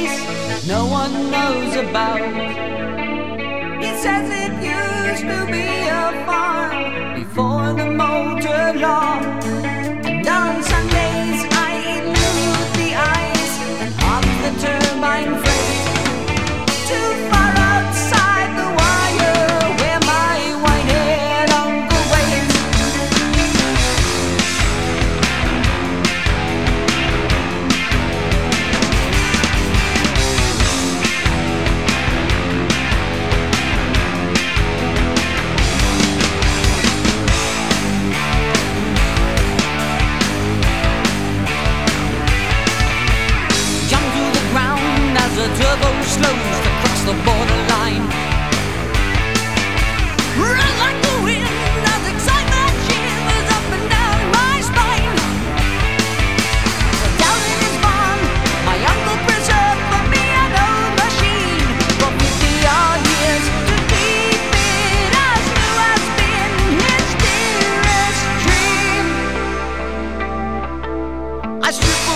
place that no one knows about. He says it used to be a farm before the motor law. And on Sundays I elude the ice and hop the turbine freight too far outside the wire where my white-haired uncle waits. The turbo slows to cross the borderline. Run like the wind as excitement shivers up and down my spine. Down in his barn, my uncle preserved for me an old machine for 50-odd years to keep it as new has been his dearest dream. I strip